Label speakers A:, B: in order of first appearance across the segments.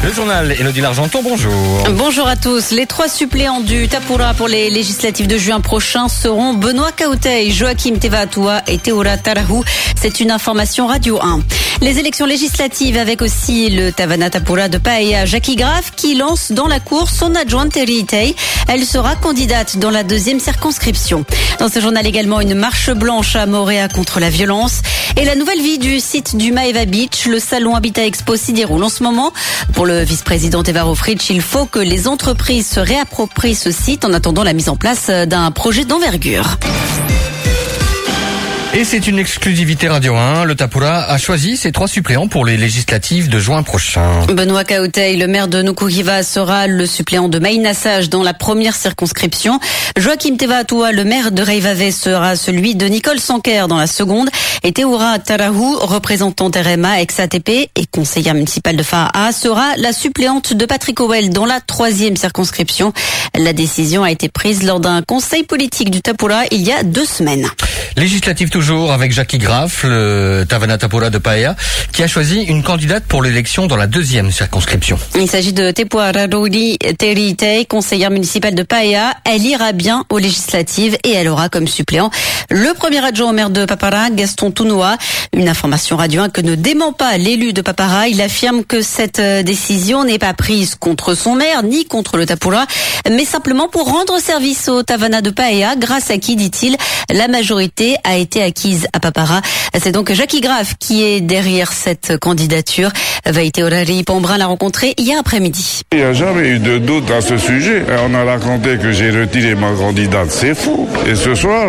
A: Le journal Élodie Largenton, bonjour.
B: Bonjour à tous. Les 3 suppléants du Tapura pour les législatives de juin prochain seront Benoît Kautei, Joachim Tevatua et Teora Tarahu. C'est une information Radio 1. Les élections législatives avec aussi le Tavana Tapura de Paea, Jackie Graf, qui lance dans la course son adjointe Terry Itei. Elle sera candidate dans la 2e circonscription. Dans ce journal également, une marche blanche à Moorea contre la violence. Et la nouvelle vie du site du Maeva Beach, le salon Habitat Expo s'y déroule en ce moment. Pour le vice-président Evaro Fritsch, il faut que les entreprises se réapproprient ce site en attendant la mise en place d'un projet d'envergure.
A: Et c'est une exclusivité Radio 1. Le Tapura a choisi ses 3 suppléants pour les législatives de juin prochain.
B: Benoît Kautei, le maire de Nukuhiva, sera le suppléant de Maïnassage dans la 1re circonscription. Joachim Tevatua, le maire de Reivave, sera celui de Nicole Sanker dans la 2e. Et Teora Tarahu, représentante RMA, ex-ATP et conseillère municipale de Fa'a, sera la suppléante de Patrick Howell dans la 3e circonscription. La décision a été prise lors d'un conseil politique du Tapura il y a 2 semaines.
A: Législative toujours avec Jackie Graf, le Tavana Tapura de Paea, qui a choisi une candidate pour l'élection dans la 2e circonscription.
B: Il s'agit de Tepua Raruri Teritei, conseillère municipale de Paea. Elle ira bien aux législatives et elle aura comme suppléant le premier adjoint au maire de Papara, Gaston Tounoua. Une information Radio 1 que ne dément pas l'élu de Papara. Il affirme que cette décision n'est pas prise contre son maire ni contre le Tapura, mais simplement pour rendre service au Tavana de Paea, grâce à qui, dit-il, la majorité a été acquise à Papara. C'est donc Jackie Graf qui est derrière cette candidature. Vaïté Orari Pombrin l'a rencontré hier après-midi.
C: Il n'y a jamais eu de doute à ce sujet. On a raconté que j'ai retiré ma candidate. C'est faux. Et ce soir,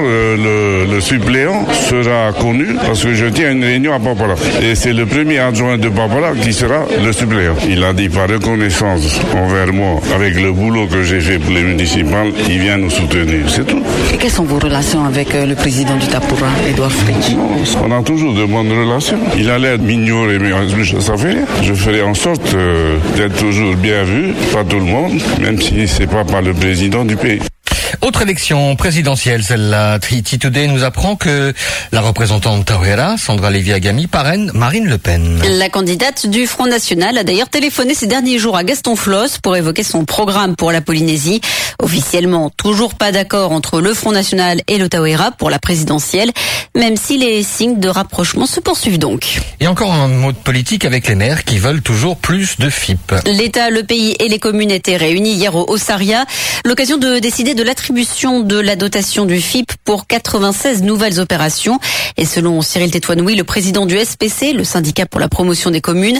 C: le suppléant sera connu parce que je tiens une réunion à Papara. Et c'est le premier adjoint de Papara qui sera le suppléant. Il a dit par reconnaissance envers moi, avec le boulot que j'ai fait pour les municipales, il vient nous soutenir. C'est tout.
D: Et quelles sont vos relations avec le président du Tapura, Edouard Fritsch?
C: On a toujours de bonnes relations. Il a l'air m'ignorer, mais ça fait rien. Je ferai en sorte d'être toujours bien vu par tout le monde, même si c'est pas par le président du pays.
A: Autre élection présidentielle, celle-là. Triti Today nous apprend que la représentante Tauhera, Sandra Lévy-Agami, parraine Marine Le Pen.
B: La candidate du Front National a d'ailleurs téléphoné ces derniers jours à Gaston Floss pour évoquer son programme pour la Polynésie. Officiellement, toujours pas d'accord entre le Front National et le Tauhera pour la présidentielle, même si les signes de rapprochement se poursuivent donc.
A: Et encore un mot de politique avec les maires qui veulent toujours plus de FIP.
B: L'État, le pays et les communes étaient réunis hier au Ossaria. L'occasion de décider de l'attribution de la dotation du FIP pour 96 nouvelles opérations. Et selon Cyril Tétouanoui, le président du SPC, le syndicat pour la promotion des communes,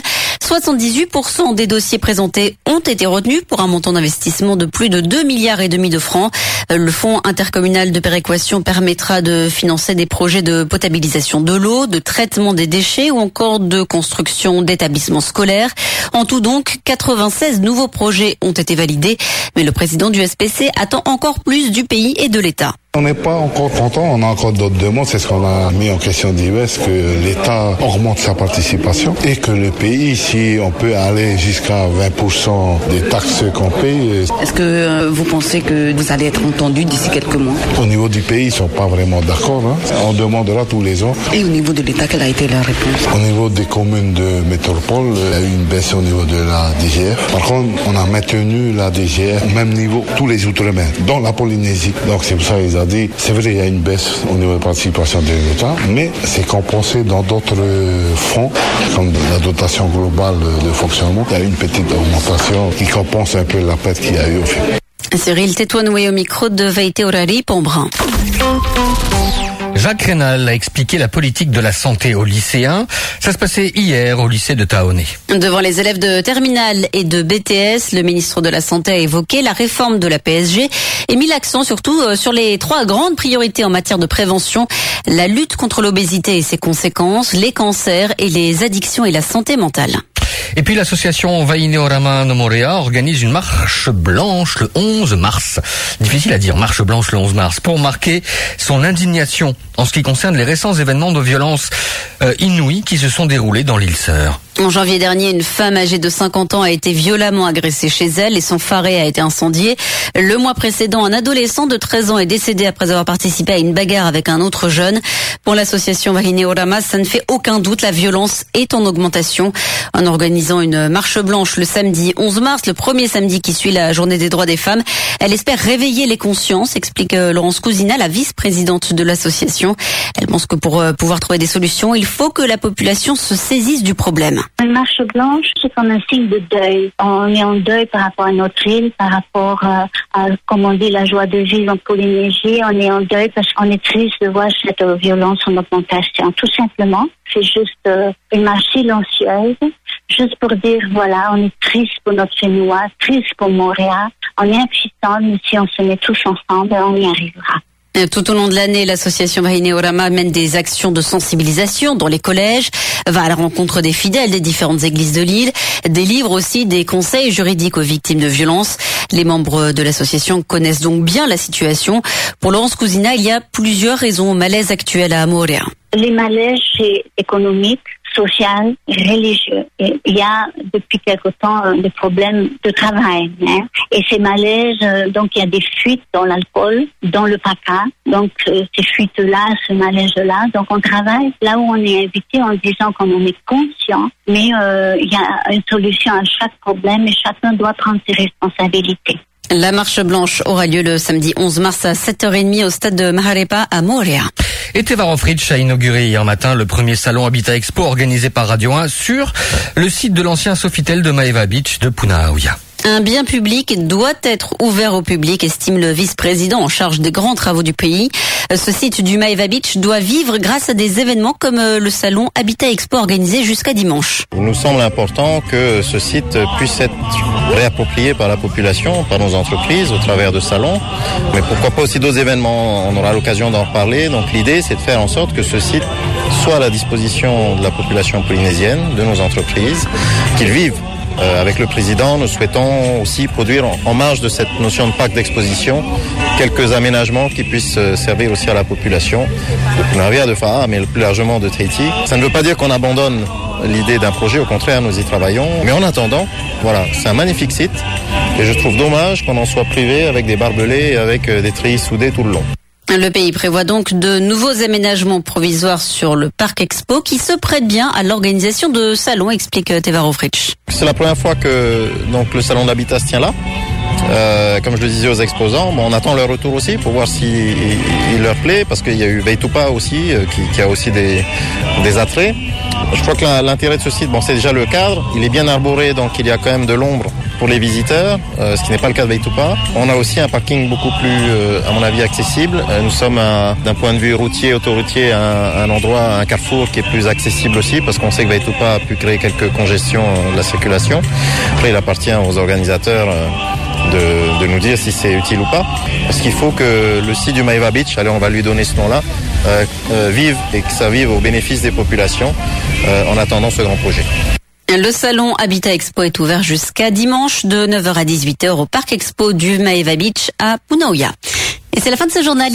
B: 78% des dossiers présentés ont été retenus pour un montant d'investissement de plus de 2,5 milliards de francs. Le fonds intercommunal de péréquation permettra de financer des projets de potabilisation de l'eau, de traitement des déchets ou encore de construction d'établissements scolaires. En tout donc, 96 nouveaux projets ont été validés, mais le président du SPC attend encore plus du pays et de l'État.
E: On n'est pas encore content, on a encore d'autres demandes, c'est ce qu'on a mis en question d'IVS, que l'État augmente sa participation et que le pays, si on peut aller jusqu'à 20% des taxes qu'on paye.
D: Est-ce que vous pensez que vous allez être entendu d'ici quelques mois?
E: Au niveau du pays, ils ne sont pas vraiment d'accord, On demandera tous les ans.
D: Et au niveau de l'État, quelle a été la réponse?
E: Au niveau des communes de métropole, il y a eu une baisse au niveau de la DGF. Par contre, on a maintenu la DGF au même niveau, tous les outre-mer, dont la Polynésie. Donc c'est pour ça qu'ils ont dit, c'est vrai, il y a une baisse au niveau de participation de l'État, mais c'est compensé dans d'autres fonds, comme la dotation globale de fonctionnement. Il y a une petite augmentation qui compense un peu la perte qu'il y a eu au fait.
B: Cyril Tétouanoui au micro de Vaïté Orari Pombrin.
A: Jacques Rénal a expliqué la politique de la santé aux lycéens. Ça se passait hier au lycée de Taoné.
B: Devant les élèves de terminale et de BTS, le ministre de la Santé a évoqué la réforme de la PSG et mis l'accent surtout sur les 3 grandes priorités en matière de prévention. La lutte contre l'obésité et ses conséquences, les cancers et les addictions et la santé mentale.
A: Et puis l'association Vaineorama no Moorea organise une marche blanche le 11 mars. Difficile à dire, marche blanche le 11 mars, pour marquer son indignation en ce qui concerne les récents événements de violence inouïs qui se sont déroulés dans l'île Sœur.
B: En janvier dernier, une femme âgée de 50 ans a été violemment agressée chez elle et son faré a été incendié. Le mois précédent, un adolescent de 13 ans est décédé après avoir participé à une bagarre avec un autre jeune. Pour l'association Wahine Orama, ça ne fait aucun doute, la violence est en augmentation. En organisant une marche blanche le samedi 11 mars, le premier samedi qui suit la journée des droits des femmes, elle espère réveiller les consciences, explique Laurence Cousina, la vice-présidente de l'association. Elle pense que pour pouvoir trouver des solutions, il faut que la population se saisisse du problème.
F: Une marche blanche, c'est comme un signe de deuil. On est en deuil par rapport à notre île, par rapport à, comme on dit, la joie de vivre en Polynésie. On est en deuil parce qu'on est triste de voir cette violence en augmentation. Tout simplement, c'est juste une marche silencieuse, juste pour dire, voilà, on est triste pour notre Fénois, triste pour Montréal. On est impuissants, mais si on se met tous ensemble, on y arrivera.
B: Tout au long de l'année, l'association Wahine Orama mène des actions de sensibilisation dans les collèges, va à la rencontre des fidèles des différentes églises de l'île, délivre aussi des conseils juridiques aux victimes de violences. Les membres de l'association connaissent donc bien la situation. Pour Laurence Cousina, il y a plusieurs raisons au malaise actuel à Montréal.
F: Les malaises, c'est économique, social, religieux. Et il y a depuis quelque temps des problèmes de travail. Et ces malaises, donc il y a des fuites dans l'alcool, dans le PACA. Donc ces fuites-là, ce malaise-là. Donc on travaille là où on est invité en disant qu'on est conscient, mais il y a une solution à chaque problème et chacun doit prendre ses responsabilités.
B: La marche blanche aura lieu le samedi 11 mars à 7h30 au stade de Maharepa à Montréal.
A: Et Tevaro Fritsch a inauguré hier matin le premier salon Habitat Expo organisé par Radio 1 sur le site de l'ancien Sofitel de Maeva Beach de Punaauia.
B: Un bien public doit être ouvert au public, estime le vice-président en charge des grands travaux du pays. Ce site du Maeva Beach doit vivre grâce à des événements comme le salon Habitat Expo organisé jusqu'à dimanche.
G: Il nous semble important que ce site puisse être réapproprié par la population, par nos entreprises au travers de salons. Mais pourquoi pas aussi d'autres événements, on aura l'occasion d'en reparler. Donc l'idée, c'est de faire en sorte que ce site soit à la disposition de la population polynésienne, de nos entreprises, qu'ils vivent. Avec le président, nous souhaitons aussi produire en marge de cette notion de parc d'exposition quelques aménagements qui puissent servir aussi à la population de Punaauia, de Fa'a, mais plus largement de Tahiti. Ça ne veut pas dire qu'on abandonne l'idée d'un projet, au contraire, nous y travaillons. Mais en attendant, voilà, c'est un magnifique site et je trouve dommage qu'on en soit privé avec des barbelés et avec des treillis soudés tout le long.
B: Le pays prévoit donc de nouveaux aménagements provisoires sur le parc Expo qui se prête bien à l'organisation de salons, explique Tevaro Fritsch.
G: C'est la première fois que donc le salon d'habitat se tient là. Comme je le disais aux exposants, on attend leur retour aussi pour voir si il leur plaît, parce qu'il y a eu Veitupa aussi qui a aussi des attraits. Je crois que l'intérêt de ce site, c'est déjà le cadre, il est bien arboré, donc il y a quand même de l'ombre pour les visiteurs, ce qui n'est pas le cas de Veitupa. On a aussi un parking beaucoup plus, à mon avis, accessible. Nous sommes d'un point de vue routier, autoroutier, un endroit, un carrefour qui est plus accessible aussi, parce qu'on sait que Veitupa a pu créer quelques congestions de la circulation. Après, il appartient aux organisateurs de nous dire si c'est utile ou pas. Parce qu'il faut que le site du Maeva Beach, allez, on va lui donner ce nom-là, vive et que ça vive au bénéfice des populations en attendant ce grand projet.
B: Le salon Habitat Expo est ouvert jusqu'à dimanche de 9h à 18h au Parc Expo du Maeva Beach à Punaauia. Et c'est la fin de ce journal.